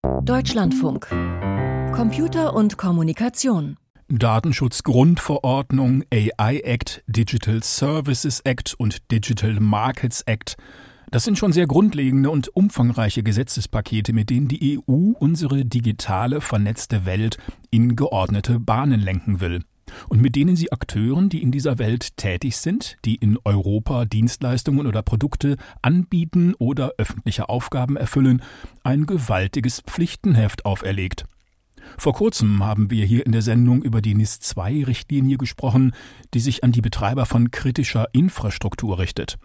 Deutschlandfunk. Computer und Kommunikation. Datenschutzgrundverordnung, AI Act, Digital Services Act und Digital Markets Act. Das sind schon sehr grundlegende und umfangreiche Gesetzespakete, mit denen die EU unsere digitale, vernetzte Welt in geordnete Bahnen lenken will. Und mit denen sie Akteuren, die in dieser Welt tätig sind, die in Europa Dienstleistungen oder Produkte anbieten oder öffentliche Aufgaben erfüllen, ein gewaltiges Pflichtenheft auferlegt. Vor kurzem haben wir hier in der Sendung über die NIS-2-Richtlinie gesprochen, die sich an die Betreiber von kritischer Infrastruktur richtet.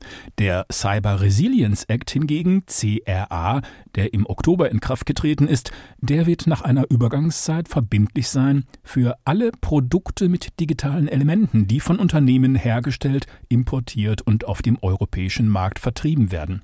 Der Cyber Resilience Act hingegen, CRA, der im Oktober in Kraft getreten ist, der wird nach einer Übergangszeit verbindlich sein für alle Produkte mit digitalen Elementen, die von Unternehmen hergestellt, importiert und auf dem europäischen Markt vertrieben werden.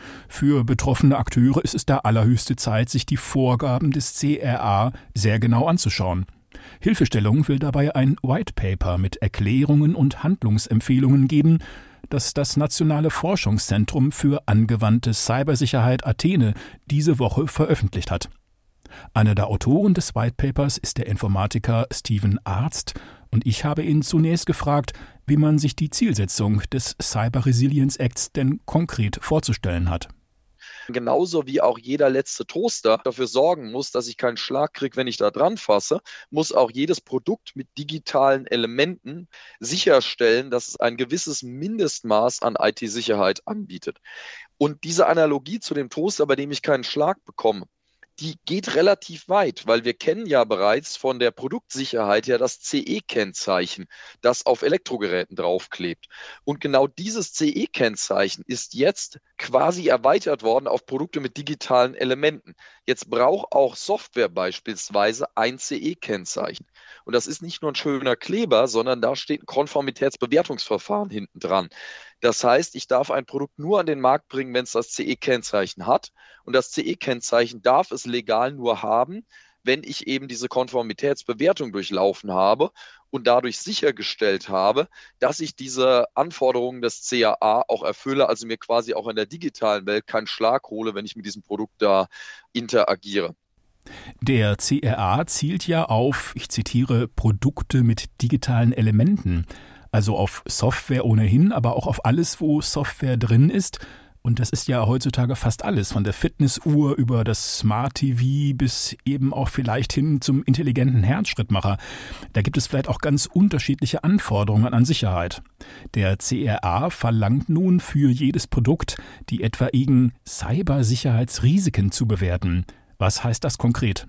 Für betroffene Akteure ist es da allerhöchste Zeit, sich die Vorgaben des CRA sehr genau anzuschauen. Hilfestellung will dabei ein White Paper mit Erklärungen und Handlungsempfehlungen geben, das das Nationale Forschungszentrum für angewandte Cybersicherheit Athene diese Woche veröffentlicht hat. Einer der Autoren des White Papers ist der Informatiker Steven Arzt, und ich habe ihn zunächst gefragt, wie man sich die Zielsetzung des Cyber Resilience Acts denn konkret vorzustellen hat. Genauso wie auch jeder letzte Toaster dafür sorgen muss, dass ich keinen Schlag kriege, wenn ich da dran fasse, muss auch jedes Produkt mit digitalen Elementen sicherstellen, dass es ein gewisses Mindestmaß an IT-Sicherheit anbietet. Und diese Analogie zu dem Toaster, bei dem ich keinen Schlag bekomme, die geht relativ weit, weil wir kennen ja bereits von der Produktsicherheit ja das CE-Kennzeichen, das auf Elektrogeräten draufklebt. Und genau dieses CE-Kennzeichen ist jetzt quasi erweitert worden auf Produkte mit digitalen Elementen. Jetzt braucht auch Software beispielsweise ein CE-Kennzeichen. Und das ist nicht nur ein schöner Kleber, sondern da steht ein Konformitätsbewertungsverfahren hinten dran. Das heißt, ich darf ein Produkt nur an den Markt bringen, wenn es das CE-Kennzeichen hat. Und das CE-Kennzeichen darf es legal nur haben, wenn ich eben diese Konformitätsbewertung durchlaufen habe und dadurch sichergestellt habe, dass ich diese Anforderungen des CAA auch erfülle, also mir quasi auch in der digitalen Welt keinen Schlag hole, wenn ich mit diesem Produkt da interagiere. Der CRA zielt ja auf, ich zitiere, Produkte mit digitalen Elementen, also auf Software ohnehin, aber auch auf alles, wo Software drin ist. Und das ist ja heutzutage fast alles, von der Fitnessuhr über das Smart TV bis eben auch vielleicht hin zum intelligenten Herzschrittmacher. Da gibt es vielleicht auch ganz unterschiedliche Anforderungen an Sicherheit. Der CRA verlangt nun für jedes Produkt die etwaigen Cybersicherheitsrisiken zu bewerten. Was heißt das konkret?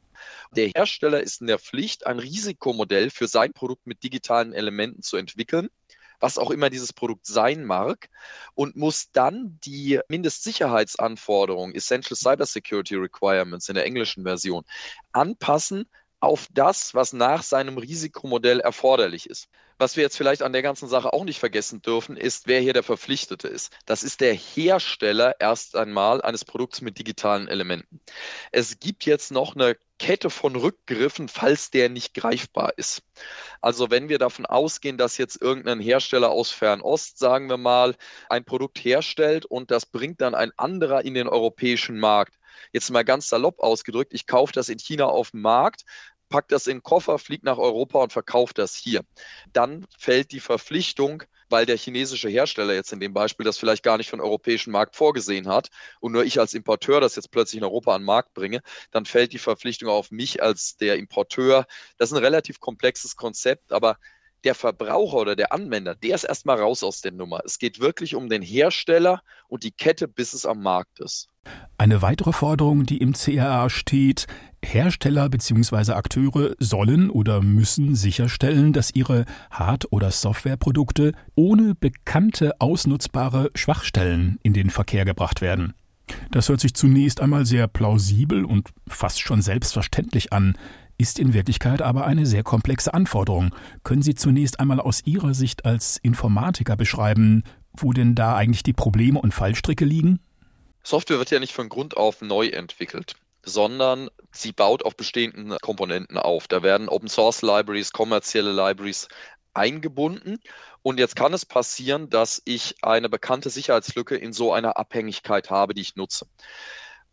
Der Hersteller ist in der Pflicht, ein Risikomodell für sein Produkt mit digitalen Elementen zu entwickeln, was auch immer dieses Produkt sein mag, und muss dann die Mindestsicherheitsanforderungen, Essential Cybersecurity Requirements in der englischen Version, anpassen auf das, was nach seinem Risikomodell erforderlich ist. Was wir jetzt vielleicht an der ganzen Sache auch nicht vergessen dürfen, ist, wer hier der Verpflichtete ist. Das ist der Hersteller erst einmal eines Produkts mit digitalen Elementen. Es gibt jetzt noch eine Kette von Rückgriffen, falls der nicht greifbar ist. Also wenn wir davon ausgehen, dass jetzt irgendein Hersteller aus Fernost, sagen wir mal, ein Produkt herstellt und das bringt dann ein anderer in den europäischen Markt. Jetzt mal ganz salopp ausgedrückt, ich kaufe das in China auf dem Markt, pack das in den Koffer, fliegt nach Europa und verkauft das hier. Dann fällt die Verpflichtung, weil der chinesische Hersteller jetzt in dem Beispiel das vielleicht gar nicht für den europäischen Markt vorgesehen hat und nur ich als Importeur das jetzt plötzlich in Europa an den Markt bringe, dann fällt die Verpflichtung auf mich als der Importeur. Das ist ein relativ komplexes Konzept, aber der Verbraucher oder der Anwender, der ist erstmal raus aus der Nummer. Es geht wirklich um den Hersteller und die Kette, bis es am Markt ist. Eine weitere Forderung, die im CAA steht: Hersteller bzw. Akteure sollen oder müssen sicherstellen, dass ihre Hard- oder Softwareprodukte ohne bekannte ausnutzbare Schwachstellen in den Verkehr gebracht werden. Das hört sich zunächst einmal sehr plausibel und fast schon selbstverständlich an, ist in Wirklichkeit aber eine sehr komplexe Anforderung. Können Sie zunächst einmal aus Ihrer Sicht als Informatiker beschreiben, wo denn da eigentlich die Probleme und Fallstricke liegen? Software wird ja nicht von Grund auf neu entwickelt, sondern sie baut auf bestehenden Komponenten auf. Da werden Open-Source-Libraries, kommerzielle Libraries eingebunden. Und jetzt kann es passieren, dass ich eine bekannte Sicherheitslücke in so einer Abhängigkeit habe, die ich nutze.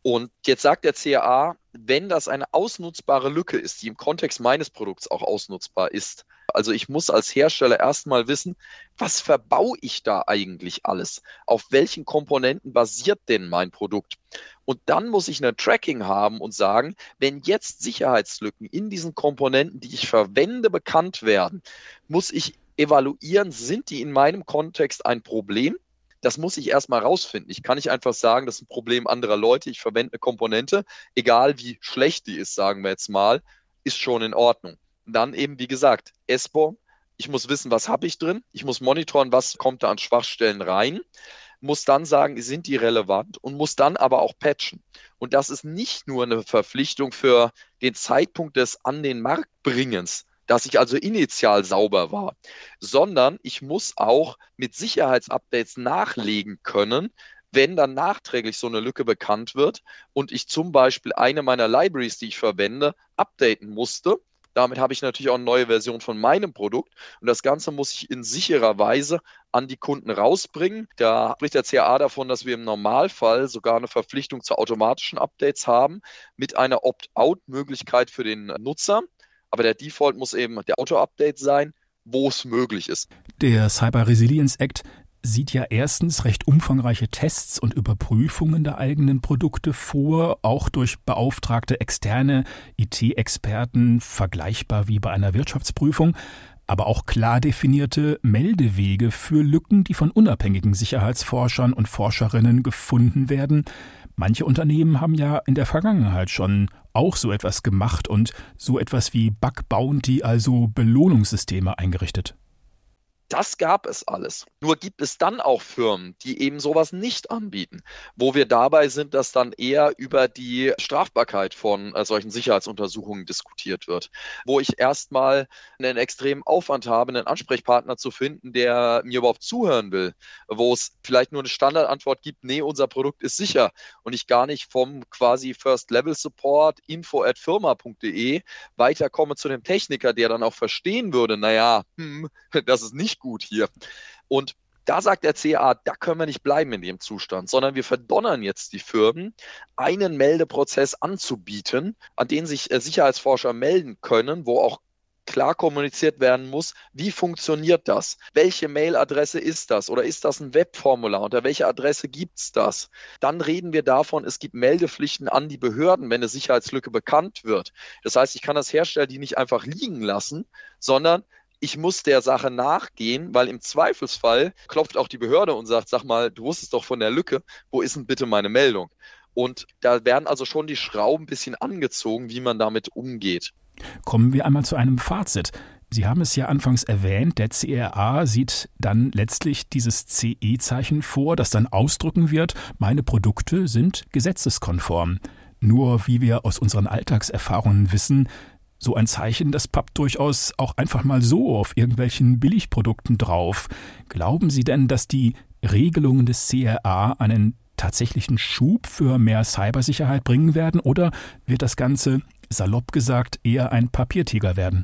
Und jetzt sagt der CAA, wenn das eine ausnutzbare Lücke ist, die im Kontext meines Produkts auch ausnutzbar ist, also ich muss als Hersteller erstmal wissen, was verbaue ich da eigentlich alles? Auf welchen Komponenten basiert denn mein Produkt? Und dann muss ich ein Tracking haben und sagen, wenn jetzt Sicherheitslücken in diesen Komponenten, die ich verwende, bekannt werden, muss ich evaluieren, sind die in meinem Kontext ein Problem? Das muss ich erstmal rausfinden. Ich kann nicht einfach sagen, das ist ein Problem anderer Leute. Ich verwende eine Komponente, egal wie schlecht die ist, sagen wir jetzt mal, ist schon in Ordnung. Dann eben, wie gesagt, SBOM. Ich muss wissen, was habe ich drin. Ich muss monitoren, was kommt da an Schwachstellen rein. Muss dann sagen, sind die relevant und muss dann aber auch patchen. Und das ist nicht nur eine Verpflichtung für den Zeitpunkt des an den Markt bringens, dass ich also initial sauber war, sondern ich muss auch mit Sicherheitsupdates nachlegen können, wenn dann nachträglich so eine Lücke bekannt wird und ich zum Beispiel eine meiner Libraries, die ich verwende, updaten musste. Damit habe ich natürlich auch eine neue Version von meinem Produkt und das Ganze muss ich in sicherer Weise an die Kunden rausbringen. Da spricht der CAA davon, dass wir im Normalfall sogar eine Verpflichtung zu automatischen Updates haben mit einer Opt-out-Möglichkeit für den Nutzer. Aber der Default muss eben der Auto-Update sein, wo es möglich ist. Der Cyber Resilience Act sieht ja erstens recht umfangreiche Tests und Überprüfungen der eigenen Produkte vor, auch durch beauftragte externe IT-Experten, vergleichbar wie bei einer Wirtschaftsprüfung, aber auch klar definierte Meldewege für Lücken, die von unabhängigen Sicherheitsforschern und Forscherinnen gefunden werden. Manche Unternehmen haben ja in der Vergangenheit schon auch so etwas gemacht und so etwas wie Bug Bounty, also Belohnungssysteme, eingerichtet. Das gab es alles. Nur gibt es dann auch Firmen, die eben sowas nicht anbieten, wo wir dabei sind, dass dann eher über die Strafbarkeit von solchen Sicherheitsuntersuchungen diskutiert wird, wo ich erstmal einen extremen Aufwand habe, einen Ansprechpartner zu finden, der mir überhaupt zuhören will, wo es vielleicht nur eine Standardantwort gibt, nee, unser Produkt ist sicher und ich gar nicht vom quasi First-Level-Support info@firma.de weiterkomme zu dem Techniker, der dann auch verstehen würde, naja, das ist nicht gut hier. Und da sagt der CAA, da können wir nicht bleiben in dem Zustand, sondern wir verdonnern jetzt die Firmen, einen Meldeprozess anzubieten, an den sich Sicherheitsforscher melden können, wo auch klar kommuniziert werden muss, wie funktioniert das? Welche Mailadresse ist das? Oder ist das ein Webformular? Unter welcher Adresse gibt es das? Dann reden wir davon, es gibt Meldepflichten an die Behörden, wenn eine Sicherheitslücke bekannt wird. Das heißt, ich kann als Hersteller die nicht einfach liegen lassen, sondern ich muss der Sache nachgehen, weil im Zweifelsfall klopft auch die Behörde und sagt, sag mal, du wusstest doch von der Lücke, wo ist denn bitte meine Meldung? Und da werden also schon die Schrauben ein bisschen angezogen, wie man damit umgeht. Kommen wir einmal zu einem Fazit. Sie haben es ja anfangs erwähnt, der CAA sieht dann letztlich dieses CE-Zeichen vor, das dann ausdrücken wird, meine Produkte sind gesetzeskonform. Nur wie wir aus unseren Alltagserfahrungen wissen, so ein Zeichen, das pappt durchaus auch einfach mal so auf irgendwelchen Billigprodukten drauf. Glauben Sie denn, dass die Regelungen des CAA einen tatsächlichen Schub für mehr Cybersicherheit bringen werden oder wird das Ganze, salopp gesagt, eher ein Papiertiger werden?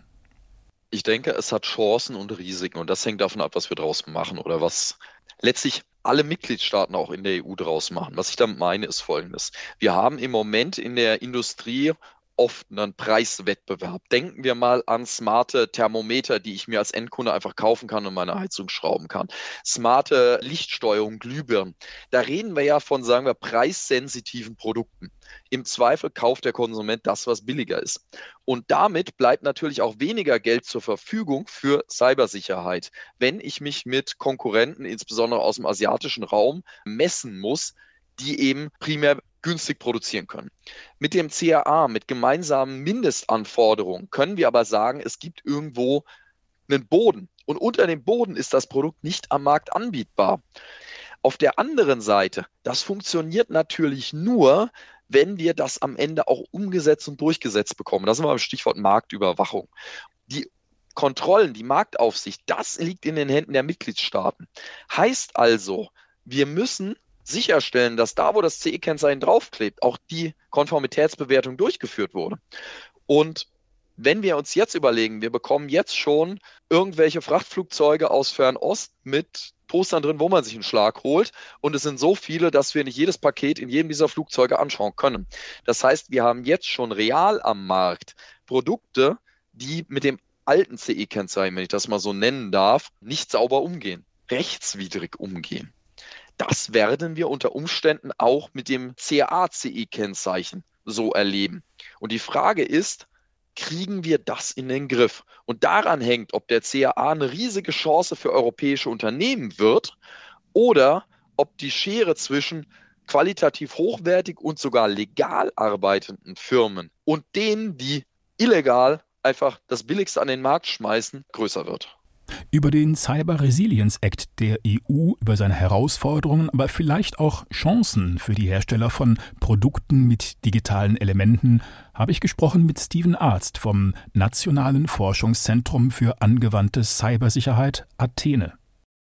Ich denke, es hat Chancen und Risiken und das hängt davon ab, was wir draus machen oder was letztlich alle Mitgliedstaaten auch in der EU draus machen. Was ich damit meine, ist Folgendes. Wir haben im Moment in der Industrie oft einen Preiswettbewerb. Denken wir mal an smarte Thermometer, die ich mir als Endkunde einfach kaufen kann und meine Heizung schrauben kann. Smarte Lichtsteuerung, Glühbirnen. Da reden wir ja von, sagen wir, preissensitiven Produkten. Im Zweifel kauft der Konsument das, was billiger ist. Und damit bleibt natürlich auch weniger Geld zur Verfügung für Cybersicherheit. Wenn ich mich mit Konkurrenten, insbesondere aus dem asiatischen Raum, messen muss, die eben primär günstig produzieren können. Mit dem CAA, mit gemeinsamen Mindestanforderungen, können wir aber sagen, es gibt irgendwo einen Boden. Und unter dem Boden ist das Produkt nicht am Markt anbietbar. Auf der anderen Seite, das funktioniert natürlich nur, wenn wir das am Ende auch umgesetzt und durchgesetzt bekommen. Da sind wir beim Stichwort Marktüberwachung. Die Kontrollen, die Marktaufsicht, das liegt in den Händen der Mitgliedstaaten. Heißt also, wir müssen sicherstellen, dass da, wo das CE-Kennzeichen draufklebt, auch die Konformitätsbewertung durchgeführt wurde. Und wenn wir uns jetzt überlegen, wir bekommen jetzt schon irgendwelche Frachtflugzeuge aus Fernost mit Postern drin, wo man sich einen Schlag holt. Und es sind so viele, dass wir nicht jedes Paket in jedem dieser Flugzeuge anschauen können. Das heißt, wir haben jetzt schon real am Markt Produkte, die mit dem alten CE-Kennzeichen, wenn ich das mal so nennen darf, nicht sauber umgehen, rechtswidrig umgehen. Das werden wir unter Umständen auch mit dem CA-CE-Kennzeichen so erleben. Und die Frage ist, kriegen wir das in den Griff? Und daran hängt, ob der CAA eine riesige Chance für europäische Unternehmen wird oder ob die Schere zwischen qualitativ hochwertig und sogar legal arbeitenden Firmen und denen, die illegal einfach das Billigste an den Markt schmeißen, größer wird. Über den Cyber Resilience Act der EU, über seine Herausforderungen, aber vielleicht auch Chancen für die Hersteller von Produkten mit digitalen Elementen, habe ich gesprochen mit Steven Arzt vom Nationalen Forschungszentrum für angewandte Cybersicherheit Athene.